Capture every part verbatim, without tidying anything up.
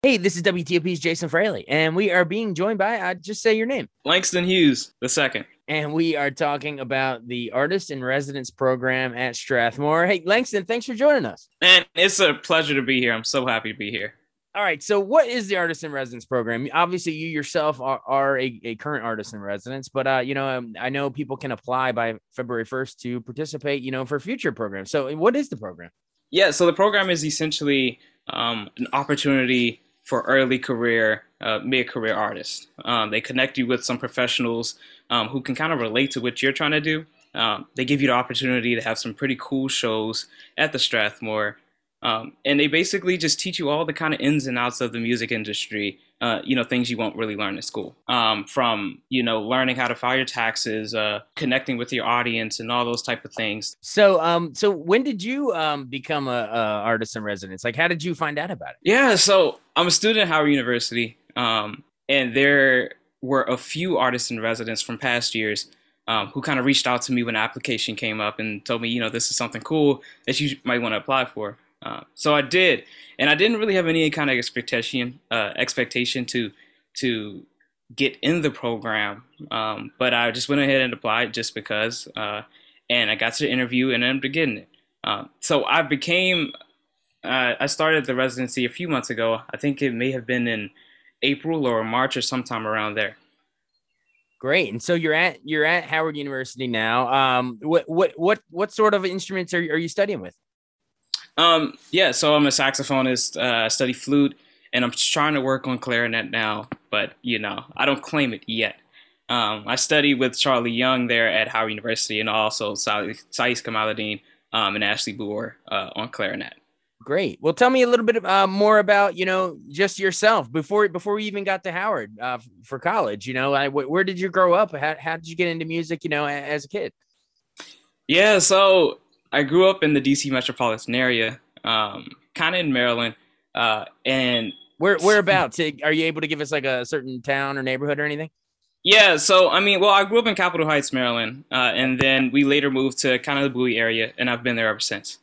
Hey, this is W T O P's Jason Fraley, and we are being joined by, uh, just say your name. Langston Hughes the second. And we are talking about the Artist in Residence program at Strathmore. Hey, Langston, thanks for joining us. And it's a pleasure to be here. I'm so happy to be here. All right, so what is the Artist in Residence program? Obviously, you yourself are, are a, a current artist in residence, but uh, you know, um, I know people can apply by February first to participate, you know, for future programs. So, what is the program? Yeah, so the program is essentially um, an opportunity for early career, uh, mid career artists. Um, they connect you with some professionals um, who can kind of relate to what you're trying to do. Um, they give you the opportunity to have some pretty cool shows at the Strathmore. Um, and they basically just teach you all the kind of ins and outs of the music industry, uh, you know, things you won't really learn in school. Um, from, you know, learning how to file your taxes, uh, connecting with your audience and all those type of things. So, um, so when did you um become a, a artist in residence? Like, how did you find out about it? Yeah, so I'm a student at Howard University, um, and there were a few artists in residence from past years um, who kind of reached out to me when the application came up and told me, you know, this is something cool that you might want to apply for. Uh, so I did, and I didn't really have any kind of expectation uh, expectation to to get in the program, um, but I just went ahead and applied just because, uh, and I got to the interview and ended up getting it. Um, so I became uh, I started the residency a few months ago. I think it may have been in April or March or sometime around there. Great. And so you're at you're at Howard University now. Um, what what what what sort of instruments are, are you studying with? Um, yeah, so I'm a saxophonist. Uh, I study flute, and I'm just trying to work on clarinet now. But you know, I don't claim it yet. Um, I study with Charlie Young there at Howard University, and also Sa- Sais Kamaluddin um, and Ashley Boer uh, on clarinet. Great. Well, tell me a little bit uh, more about, you know, just yourself before before we even got to Howard uh, for college. You know, I, where did you grow up? How, how did you get into music? You know, as a kid. Yeah, so I grew up in the D C metropolitan area, um, kind of in Maryland, uh, and Where whereabouts? Are you able to give us like a certain town or neighborhood or anything? yeah, so I mean, well, I grew up in Capitol Heights, Maryland, uh, and then we later moved to kind of the Bowie area, and I've been there ever since.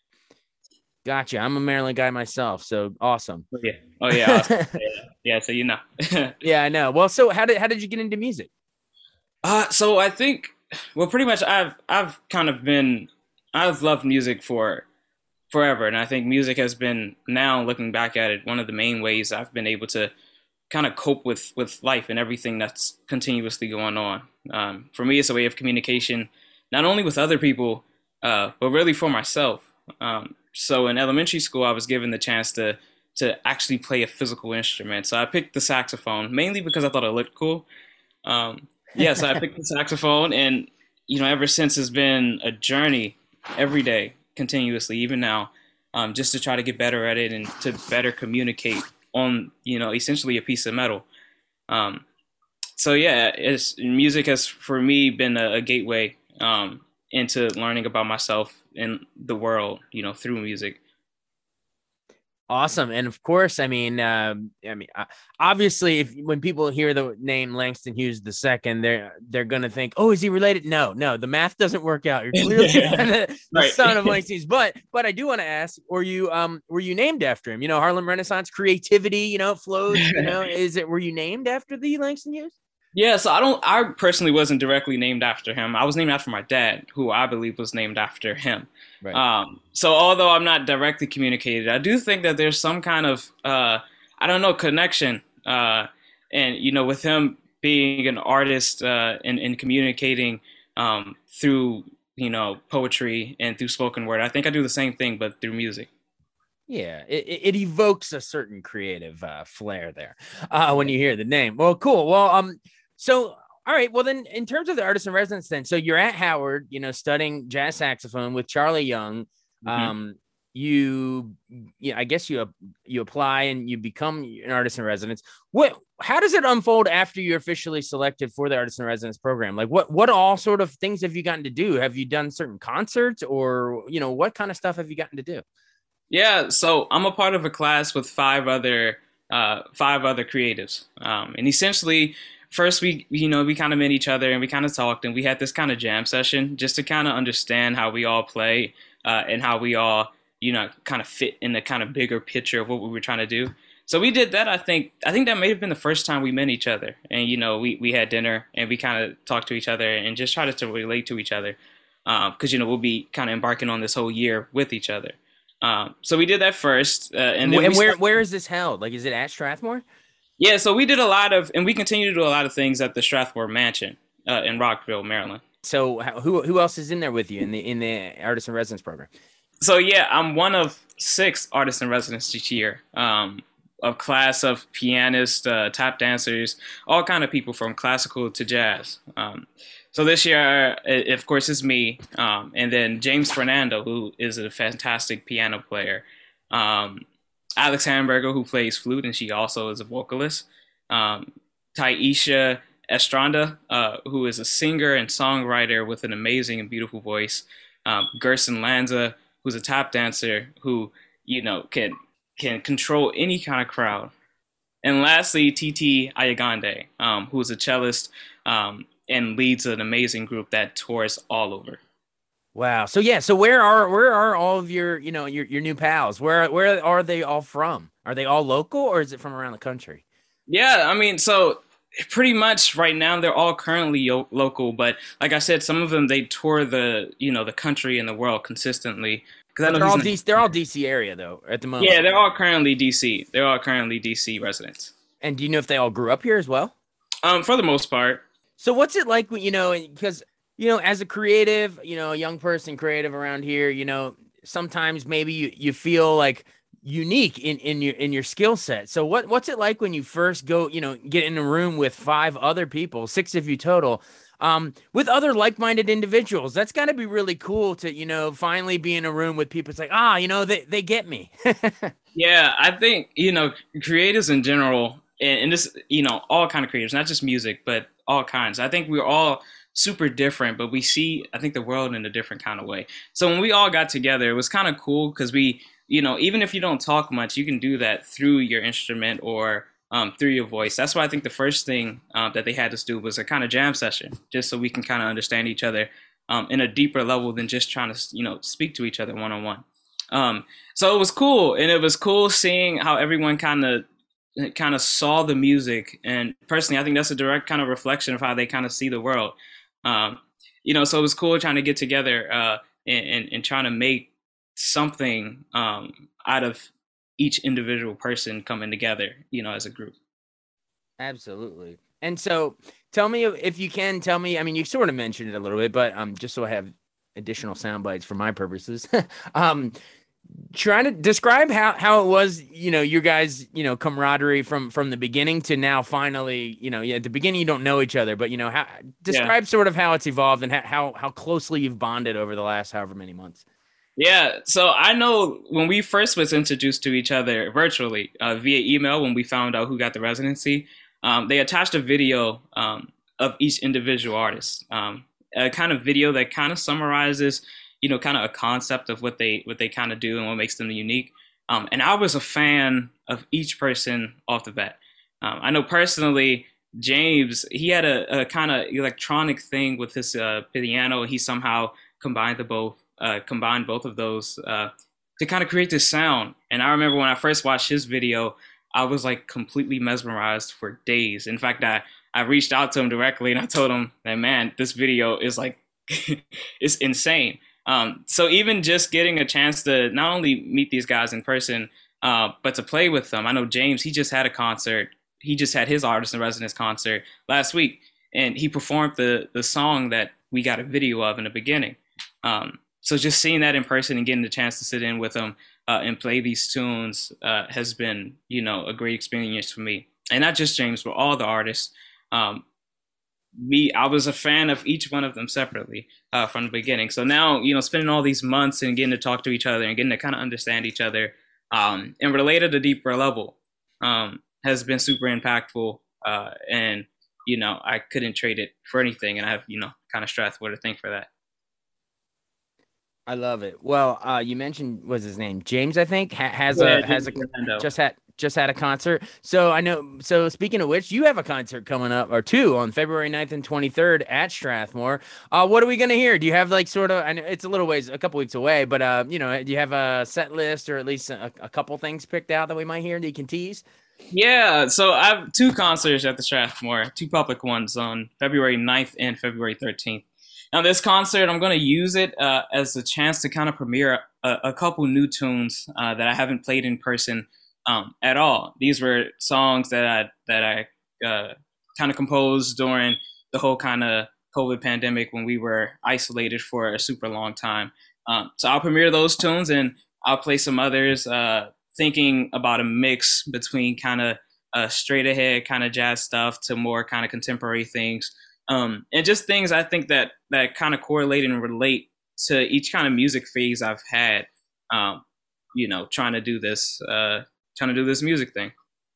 Gotcha. I'm a Maryland guy myself, so awesome. Oh yeah, oh yeah, awesome. Yeah, yeah. So you know, Yeah, I know. Well, so how did how did you get into music? uh, so I think, well, pretty much, I've I've kind of been, I've loved music for forever, and I think music has been, now looking back at it, one of the main ways I've been able to kind of cope with with life and everything that's continuously going on. Um, for me, it's a way of communication, not only with other people, uh, but really for myself. Um, so in elementary school, I was given the chance to to actually play a physical instrument. So I picked the saxophone mainly because I thought it looked cool. Um, yeah, so I picked the saxophone, and you know, ever since it's been a journey every day, continuously, even now, um, just to try to get better at it and to better communicate on, you know, essentially a piece of metal. Um, so yeah, it's music has for me been a, a gateway um, into learning about myself and the world, you know, through music. Awesome. And of course, I mean, um, I mean, uh, obviously, if when people hear the name Langston Hughes the second, they're they're gonna think, oh, is he related? No, no, the math doesn't work out. You're clearly the, the Right. son of Langston Hughes. But but I do want to ask, were you um were you named after him? You know, Harlem Renaissance creativity, you know, flows. You know, is it were you named after the Langston Hughes? Yeah, so I don't. I personally wasn't directly named after him. I was named after my dad, who I believe was named after him. Right. Um, so although I'm not directly communicated, I do think that there's some kind of uh, I don't know, connection. Uh, and you know, with him being an artist uh, and, and communicating um, through, you know, poetry and through spoken word, I think I do the same thing, but through music. Yeah, it, it evokes a certain creative uh, flair there uh, when you hear the name. Well, cool. Well, um, so all right. Well, then, in terms of the artist in residence, then, so you're at Howard, you know, studying jazz saxophone with Charlie Young. Hmm. Um, you, yeah, I guess you you apply and you become an artist in residence. What? How does it unfold after you're officially selected for the artist in residence program? Like, what what all sort of things have you gotten to do? Have you done certain concerts, or you know, what kind of stuff have you gotten to do? Yeah, so I'm a part of a class with five other uh, five other creatives, um, and essentially, first we you know we kind of met each other and we kind of talked and we had this kind of jam session just to kind of understand how we all play uh, and how we all you know kind of fit in the kind of bigger picture of what we were trying to do. So we did that. I think I think that may have been the first time we met each other, and you know, we we had dinner and we kind of talked to each other and just tried to relate to each other, because you know we'll be kind of embarking on this whole year with each other. Um, so we did that first, uh, and And, then wh- we and where started, where is this held? Like, is it at Strathmore? yeah. So we did a lot of, and we continue to do a lot of things at the Strathmore Mansion uh, in Rockville, Maryland. So how, who who else is in there with you in the in the artist in residence program? So yeah, I'm one of six artists in residence each year. Um, a class of pianists, uh, tap dancers, all kind of people from classical to jazz. Um, so this year, uh, of course, is me, um, and then James Fernando, who is a fantastic piano player. Um, Alex Hamburger, who plays flute, and she also is a vocalist. Um, Taisha Estranda, uh, who is a singer and songwriter with an amazing and beautiful voice. Um, Gerson Lanza, who's a tap dancer who you know can can control any kind of crowd. And lastly, Titi Ayagande, um, who's a cellist um, and leads an amazing group that tours all over. Wow. So yeah. So where are where are all of your you know your your new pals? Where where are they all from? Are they all local or is it from around the country? Yeah, I mean, so pretty much right now they're all currently yo- local, but like I said, some of them they tour the you know the country and the world consistently. Because I But know they're he's all not. D C, they're all D C area though at the Yeah, moment. they're all currently D C. They're all currently D C residents. And do you know if they all grew up here as well? Um, for the most part. So what's it like when you know because you know as a creative, you know, a young person creative around here, you know, sometimes maybe you, you feel like unique in in your in your skill set. So what what's it like when you first go, you know, get in a room with five other people, six of you total, um, with other like-minded individuals? That's got to be really cool to, you know, finally be in a room with people. It's like, ah, you know, they they get me. Yeah, I think you know creators in general, and, and this you know all kind of creators, not just music, but all kinds. I think we're all super different, but we see I think the world in a different kind of way. So when we all got together, it was kind of cool because we, you know, even if you don't talk much, you can do that through your instrument or um, through your voice. That's why I think the first thing uh, that they had us do was a kind of jam session, just so we can kind of understand each other um, in a deeper level than just trying to you know speak to each other one on one. Um, so it was cool, and it was cool seeing how everyone kind of kind of saw the music. And personally, I think that's a direct kind of reflection of how they kind of see the world. Um, you know, so it was cool trying to get together uh, and, and, and trying to make something um, out of each individual person coming together, you know, as a group. Absolutely. And so tell me if you can tell me, I mean, you sort of mentioned it a little bit, but um, just so I have additional sound bites for my purposes, um, trying to describe how, how it was, you know, your guys, you know, camaraderie from, from the beginning to now finally, you know, yeah, at the beginning, you don't know each other, but you know, how Yeah. describe sort of how it's evolved and how, how closely you've bonded over the last however many months. Yeah, so I know when we first was introduced to each other virtually uh, via email when we found out who got the residency, um, they attached a video um, of each individual artist, um, a kind of video that kind of summarizes, you know, kind of a concept of what they what they kind of do and what makes them unique. Um, and I was a fan of each person off the bat. Um, I know personally, James, he had a, a kind of electronic thing with his uh, piano. He somehow combined the both uh, combined both of those uh, to kind of create this sound. And I remember when I first watched his video, I was like completely mesmerized for days. In fact, I, I reached out to him directly and I told him that, man, this video is like, it's insane. Um, so even just getting a chance to not only meet these guys in person, uh, but to play with them. I know James, he just had a concert. He just had his artist in residence concert last week, and he performed the the song that we got a video of in the beginning. Um, so just seeing that in person and getting the chance to sit in with them uh, and play these tunes uh, has been, you know, a great experience for me. And not just James, but all the artists. Um, me, I was a fan of each one of them separately uh, from the beginning. So now, you know, spending all these months and getting to talk to each other and getting to kind of understand each other um, and relate at a deeper level um, has been super impactful. Uh, and, you know, I couldn't trade it for anything. And I have, you know, kind of Strathmore to thank for that. I love it. Well, uh, you mentioned was his name James, I think, ha- has Yeah, a has James a Fernando. just had just had a concert. So I know. So speaking of which, you have a concert coming up, or two, on February ninth and twenty-third at Strathmore. Uh, what are we gonna hear? Do you have like sort of? I know it's a little ways, a couple weeks away, but uh, you know, do you have a set list or at least a, a couple things picked out that we might hear that you can tease? Yeah, so I have two concerts at the Strathmore, two public ones on February ninth and February thirteenth. Now, this concert, I'm going to use it uh, as a chance to kind of premiere a, a couple new tunes uh, that I haven't played in person um, at all. These were songs that I that I uh, kind of composed during the whole kind of COVID pandemic when we were isolated for a super long time. Um, so I'll premiere those tunes and I'll play some others. Uh, thinking about a mix between kind of uh, straight ahead kind of jazz stuff to more kind of contemporary things. Um, and just things I think that, that kind of correlate and relate to each kind of music phase I've had, um, you know, trying to do this, uh, trying to do this music thing.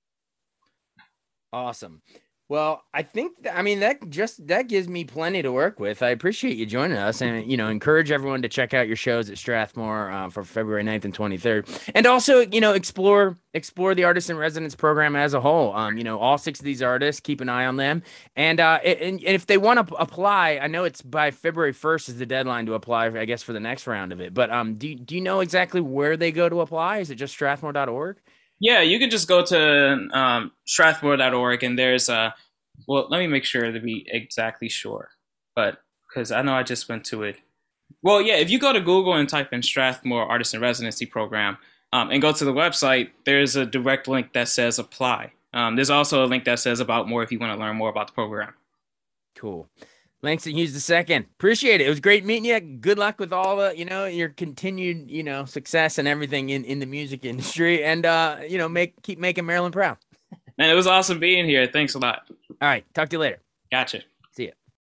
Awesome. Well, I think, th- I mean, that just, that gives me plenty to work with. I appreciate you joining us, and, you know, encourage everyone to check out your shows at Strathmore uh, for February ninth and twenty-third. And also, you know, explore, explore the Artist in Residence program as a whole. Um, you know, all six of these artists, keep an eye on them. And, uh, and, and if they want to apply, I know it's by February first is the deadline to apply, I guess, for the next round of it. But um, do, do you know exactly where they go to apply? Is it just strathmore dot org? Yeah, you can just go to um, strathmore dot org and there's a, well, let me make sure to be exactly sure, but because I know I just went to it. Well, yeah, if you go to Google and type in Strathmore Artist in Residency Program um, and go to the website, there's a direct link that says apply. Um, there's also a link that says about more if you want to learn more about the program. Cool. Langston Hughes the second. Appreciate it. It was great meeting you. Good luck with all the, you know, your continued, you know, success and everything in, in the music industry. And, uh, you know, make keep making Maryland proud. And it was awesome being here. Thanks a lot. All right. Talk to you later. Gotcha.